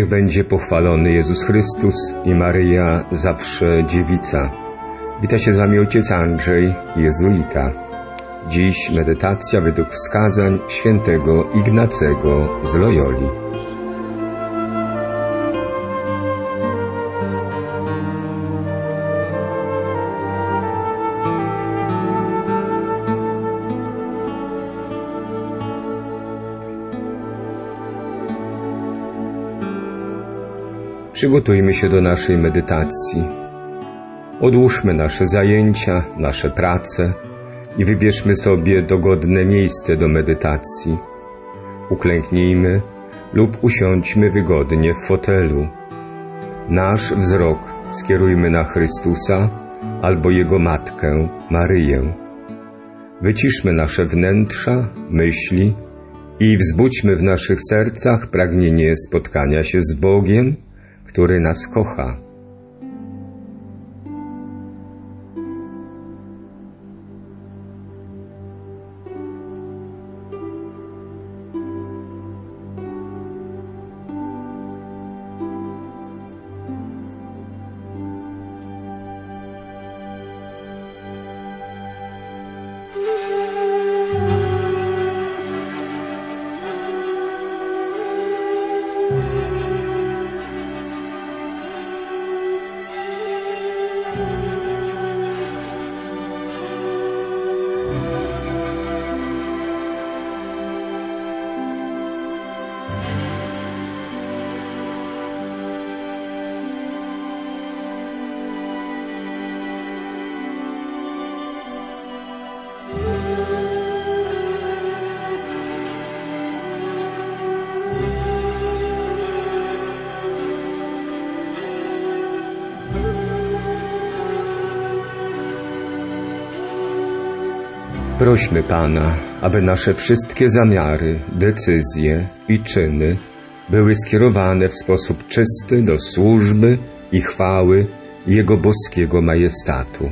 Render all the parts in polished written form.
Niech będzie pochwalony Jezus Chrystus i Maryja zawsze dziewica. Wita się z wami ojciec Andrzej, jezuita. Dziś medytacja według wskazań świętego Ignacego z Loyoli. Przygotujmy się do naszej medytacji. Odłóżmy nasze zajęcia, nasze prace i wybierzmy sobie dogodne miejsce do medytacji. Uklęknijmy lub usiądźmy wygodnie w fotelu. Nasz wzrok skierujmy na Chrystusa albo Jego Matkę, Maryję. Wyciszmy nasze wnętrza, myśli i wzbudźmy w naszych sercach pragnienie spotkania się z Bogiem, który nas kocha. Prośmy Pana, aby nasze wszystkie zamiary, decyzje i czyny były skierowane w sposób czysty do służby i chwały Jego boskiego majestatu.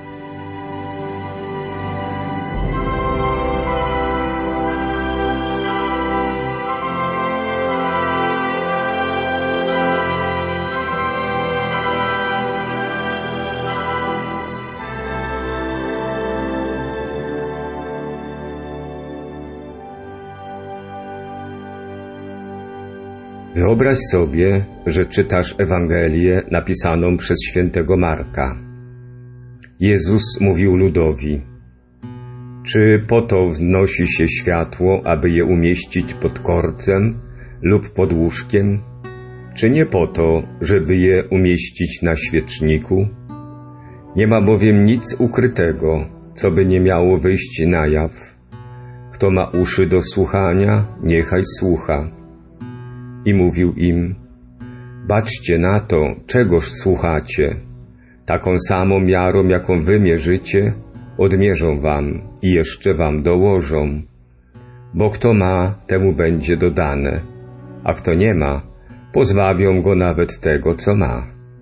Wyobraź sobie, że czytasz Ewangelię napisaną przez świętego Marka. Jezus mówił ludowi: czy po to wznosi się światło, aby je umieścić pod korcem lub pod łóżkiem? Czy nie po to, żeby je umieścić na świeczniku? Nie ma bowiem nic ukrytego, co by nie miało wyjść na jaw. Kto ma uszy do słuchania, niechaj słucha. I mówił im: baczcie na to, czegoż słuchacie. Taką samą miarą, jaką wy mierzycie, odmierzą wam i jeszcze wam dołożą. Bo kto ma, temu będzie dodane, a kto nie ma, pozbawią go nawet tego, co ma.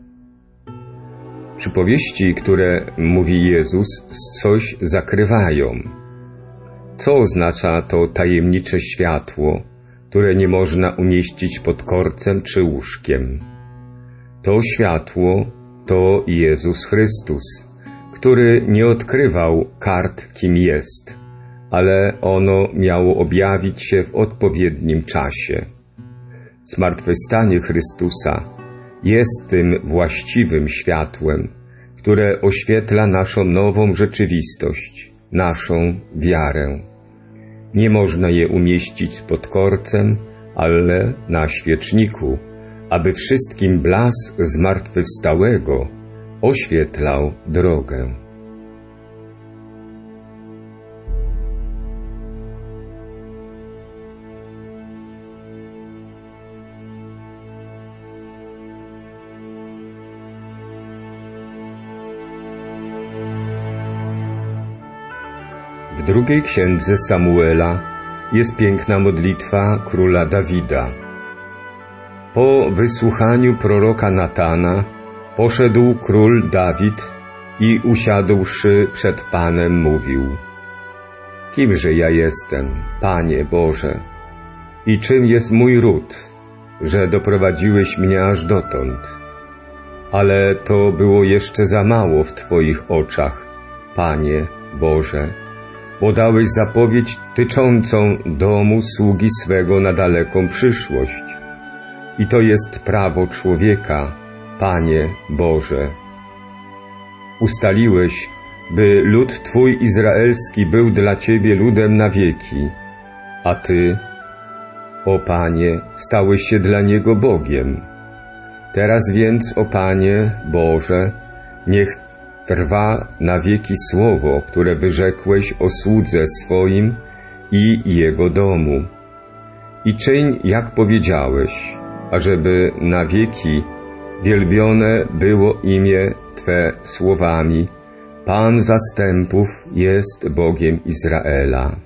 Przypowieści, które mówi Jezus, coś zakrywają. Co oznacza to tajemnicze światło, które nie można umieścić pod korcem czy łóżkiem? To światło to Jezus Chrystus, który nie odkrywał kart, kim jest, ale ono miało objawić się w odpowiednim czasie. Zmartwychwstanie Chrystusa jest tym właściwym światłem, które oświetla naszą nową rzeczywistość, naszą wiarę. Nie można je umieścić pod korcem, ale na świeczniku, aby wszystkim blask zmartwychwstałego oświetlał drogę. W drugiej księdze Samuela jest piękna modlitwa króla Dawida. Po wysłuchaniu proroka Natana poszedł król Dawid i usiadłszy przed Panem mówił: Kimże ja jestem, Panie Boże, i czym jest mój ród, że doprowadziłeś mnie aż dotąd. Ale to było jeszcze za mało w Twoich oczach, Panie Boże, bo dałeś zapowiedź tyczącą domu sługi swego na daleką przyszłość. I to jest prawo człowieka, Panie Boże. Ustaliłeś, by lud Twój izraelski był dla Ciebie ludem na wieki, a Ty, o Panie, stałeś się dla niego Bogiem. Teraz więc, o Panie Boże, niech trwa na wieki słowo, które wyrzekłeś o słudze swoim i jego domu. I czyń, jak powiedziałeś, ażeby na wieki wielbione było imię Twe słowami: Pan zastępów jest Bogiem Izraela.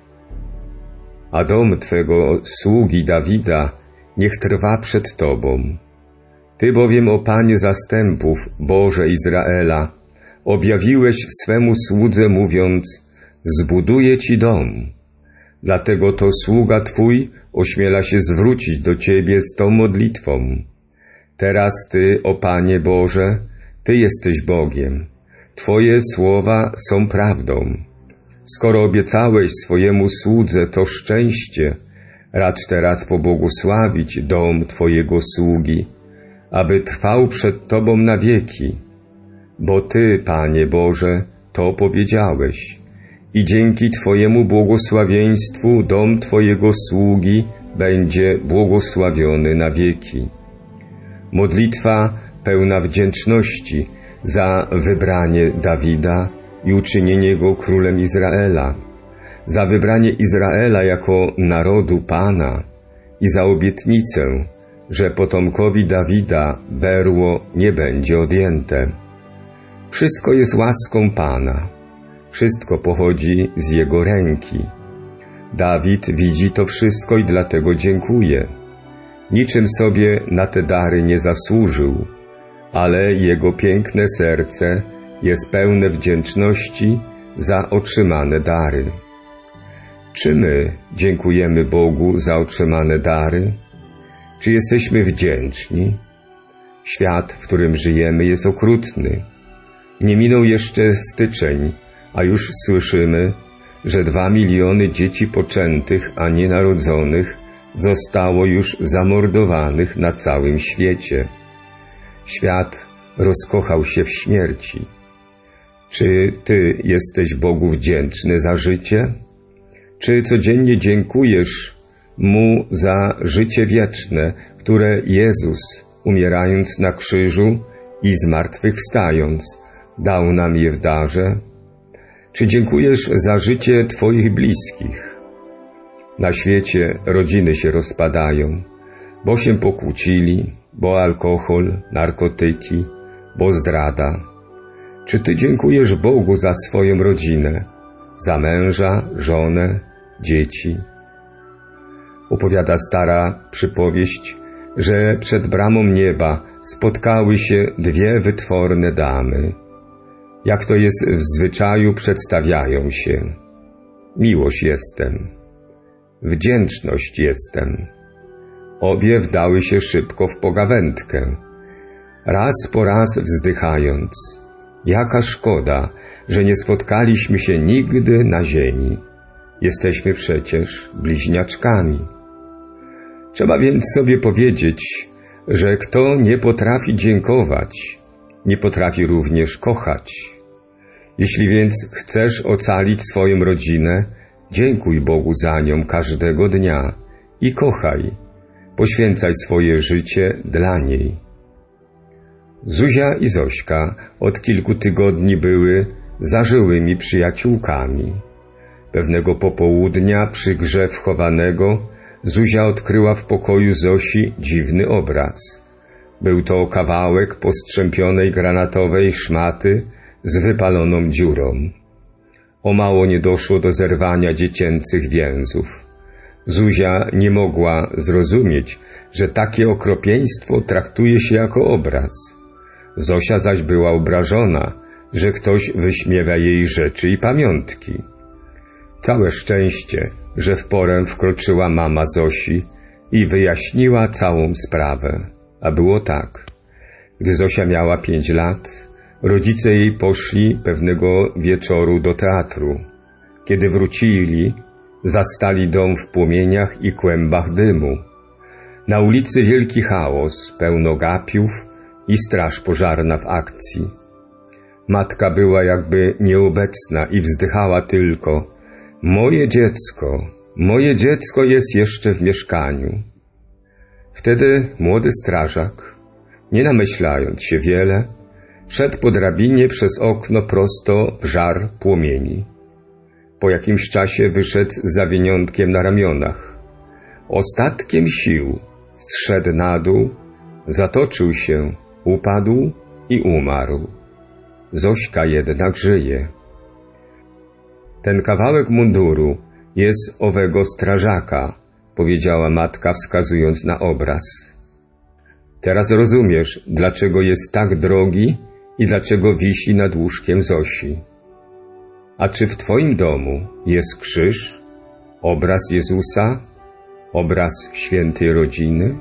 A dom Twego sługi Dawida niech trwa przed Tobą. Ty bowiem, o Panie zastępów, Boże Izraela, objawiłeś swemu słudze, mówiąc: zbuduję Ci dom. Dlatego to sługa Twój ośmiela się zwrócić do Ciebie z tą modlitwą. Teraz Ty, o Panie Boże, Ty jesteś Bogiem. Twoje słowa są prawdą. Skoro obiecałeś swojemu słudze to szczęście, racz teraz pobłogosławić dom Twojego sługi, aby trwał przed Tobą na wieki. Bo Ty, Panie Boże, to powiedziałeś i dzięki Twojemu błogosławieństwu dom Twojego sługi będzie błogosławiony na wieki. Modlitwa pełna wdzięczności za wybranie Dawida i uczynienie go królem Izraela, za wybranie Izraela jako narodu Pana i za obietnicę, że potomkowi Dawida berło nie będzie odjęte. Wszystko jest łaską Pana, wszystko pochodzi z Jego ręki. Dawid widzi to wszystko i dlatego dziękuje. Niczym sobie na te dary nie zasłużył, ale jego piękne serce jest pełne wdzięczności za otrzymane dary. Czy my dziękujemy Bogu za otrzymane dary? Czy jesteśmy wdzięczni? Świat, w którym żyjemy, jest okrutny. Nie minął jeszcze styczeń, a już słyszymy, że 2 miliony dzieci poczętych, a nienarodzonych zostało już zamordowanych na całym świecie. Świat rozkochał się w śmierci. Czy Ty jesteś Bogu wdzięczny za życie? Czy codziennie dziękujesz Mu za życie wieczne, które Jezus, umierając na krzyżu i zmartwychwstając, dał nam je w darze? Czy dziękujesz za życie Twoich bliskich? Na świecie rodziny się rozpadają, bo się pokłócili, bo alkohol, narkotyki, bo zdrada. Czy Ty dziękujesz Bogu za swoją rodzinę, za męża, żonę, dzieci? Opowiada stara przypowieść, że przed bramą nieba spotkały się 2 wytworne damy. Jak to jest w zwyczaju, przedstawiają się: miłość jestem, wdzięczność jestem. Obie wdały się szybko w pogawędkę, raz po raz wzdychając: jaka szkoda, że nie spotkaliśmy się nigdy na ziemi. Jesteśmy przecież bliźniaczkami. Trzeba więc sobie powiedzieć, że kto nie potrafi dziękować, nie potrafi również kochać. Jeśli więc chcesz ocalić swoją rodzinę, dziękuj Bogu za nią każdego dnia i kochaj, poświęcaj swoje życie dla niej. Zuzia i Zośka od kilku tygodni były zażyłymi przyjaciółkami. Pewnego popołudnia przy grze w chowanego Zuzia odkryła w pokoju Zosi dziwny obraz. Był to kawałek postrzępionej granatowej szmaty z wypaloną dziurą. O mało nie doszło do zerwania dziecięcych więzów. Zuzia nie mogła zrozumieć, że takie okropieństwo traktuje się jako obraz. Zosia zaś była obrażona, że ktoś wyśmiewa jej rzeczy i pamiątki. Całe szczęście, że w porę wkroczyła mama Zosi i wyjaśniła całą sprawę. A było tak. Gdy Zosia miała 5 lat, rodzice jej poszli pewnego wieczoru do teatru. Kiedy wrócili, zastali dom w płomieniach i kłębach dymu. Na ulicy wielki chaos, pełno gapiów i straż pożarna w akcji. Matka była jakby nieobecna i wzdychała tylko: moje dziecko jest jeszcze w mieszkaniu. Wtedy młody strażak, nie namyślając się wiele, szedł po drabinie przez okno prosto w żar płomieni. Po jakimś czasie wyszedł z zawiniątkiem na ramionach. Ostatkiem sił zszedł na dół, zatoczył się, upadł i umarł. Zośka jednak żyje. Ten kawałek munduru jest owego strażaka, powiedziała matka, wskazując na obraz. Teraz rozumiesz, dlaczego jest tak drogi i dlaczego wisi nad łóżkiem Zosi. A czy w twoim domu jest krzyż, obraz Jezusa, obraz świętej rodziny?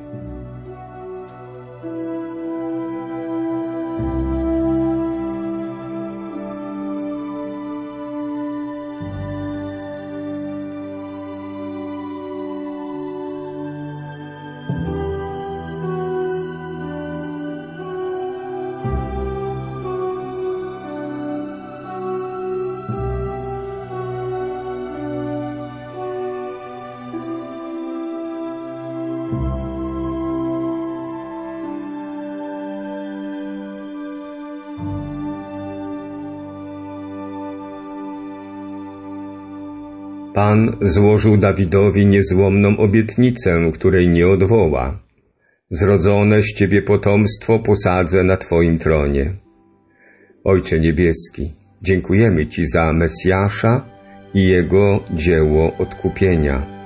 Pan złożył Dawidowi niezłomną obietnicę, której nie odwoła. Zrodzone z Ciebie potomstwo posadzę na Twoim tronie. Ojcze Niebieski, dziękujemy Ci za Mesjasza i Jego dzieło odkupienia.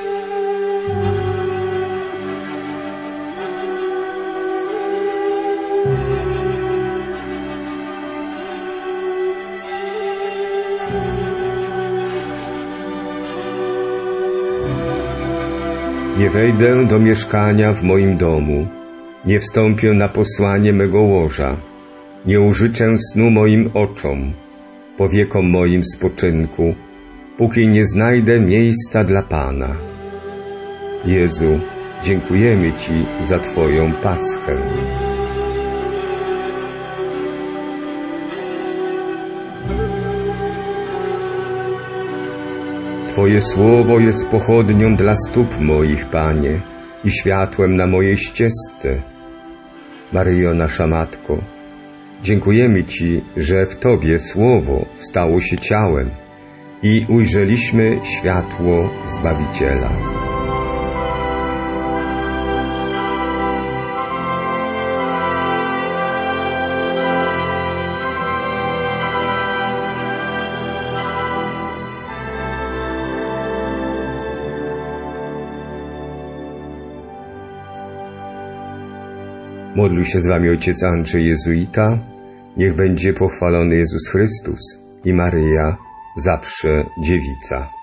Nie wejdę do mieszkania w moim domu, nie wstąpię na posłanie mego łoża, nie użyczę snu moim oczom, powiekom moim spoczynku, póki nie znajdę miejsca dla Pana. Jezu, dziękujemy Ci za Twoją paschę. Twoje słowo jest pochodnią dla stóp moich, Panie, i światłem na mojej ścieżce. Maryjo, nasza Matko, dziękujemy Ci, że w Tobie słowo stało się ciałem i ujrzeliśmy światło Zbawiciela. Modlił się z Wami ojciec Andrzej Jezuita. Niech będzie pochwalony Jezus Chrystus i Maryja, zawsze Dziewica.